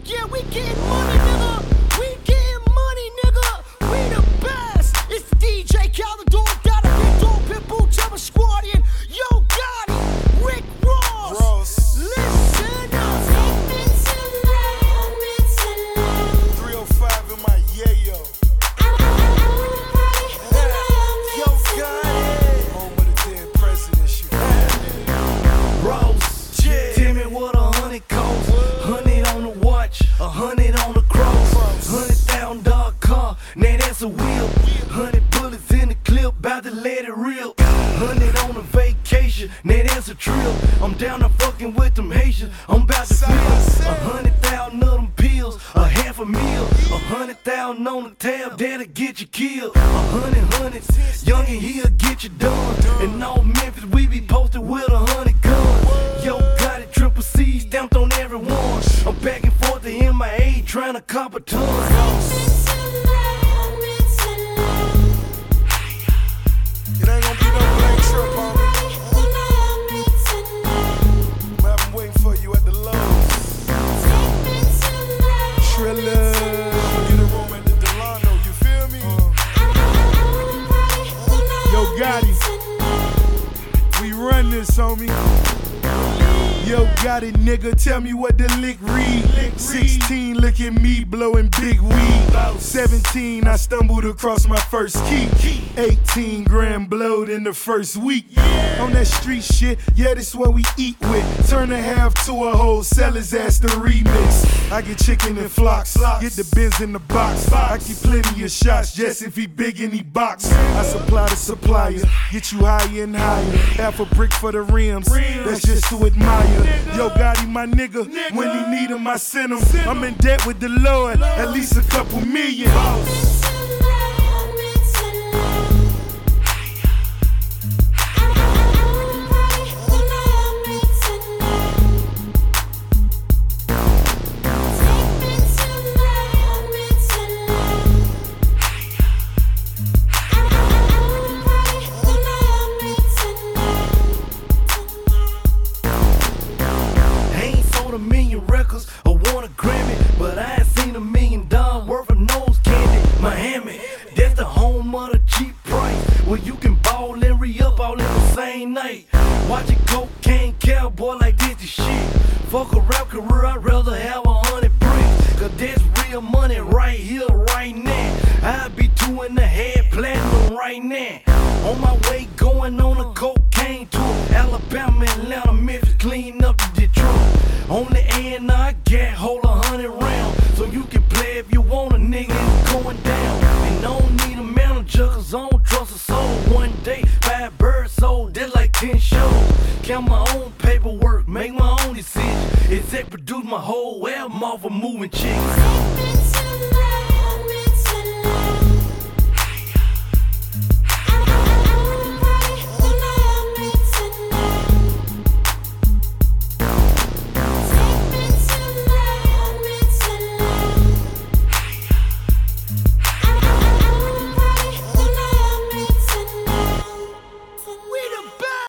Yeah, we getting money, nigga. We getting money, nigga. We the best. It's DJ Khaled, Dada, Big Dog, Pitbull, Jabba Squadian, Yo Gotti, Rick Ross. Listen up. 305 in my yayo. Yo Gotti. Home of the dead presidents, you Ross, tell me what 100 cost. 100 on the watch, 100 on the cross. $100,000 car, now that's a wheel. 100 bullets in the clip, bout to let it rip. 100 on a vacation, now that's a trip. I'm down to fucking with them Haitians, I'm about to flip. 100,000 of them pills, a half a meal. 100,000 on the tab, that'll get you killed. 100, youngin' he'll get you done. And all Memphis, we be posted with 100 guns. Yo, got it, triple C stamped on everyone. I'm back and forth to MIA, trying to cop a ton. It ain't gonna be no blank trip on me. I've been waiting for you at the Lowe's. Trilla. Get a room at the Delano, you feel me? Yo Gotti, we run this, homie. Yo Gotti, nigga, tell me what the lick read. 16, look at me blowing big weed. 17, I stumbled across my first key. 18 grand blowed in the first week. On that street shit, yeah, this what we eat with. Turn a half to a whole, sell his ass the remix. I get chicken and flocks, get the Benz in the box. I keep plenty of shots, just if he big and he box. I supply the supplier, get you higher and higher. Half a brick for the rims, that's just to admire. Yo Gotti, my nigga, when he need him, I send him. I'm in debt with the Lord, at least a couple million. $1 million records, I want a Grammy, but I ain't seen $1 million worth of nose candy. Miami, that's the home of the cheap price, where you can ball and re-up all in the same night. Watching cocaine cowboy like this is shit. Fuck a rap career, I'd rather have 100 bricks, cause that's real money right here, right now. I'd be 2 in the head platinum right now. On my way going on a cocaine tour, Alabama, Atlanta, Memphis, clean up the Detroit. On the end, I got hold 100 rounds, so you can play if you want a nigga, it's going down. And I don't need a manager, cause I don't trust a soul. One day, 5 birds sold, that's like 10 shows. Count my own paperwork, make my own decisions. Except produce my whole album off of moving chicks.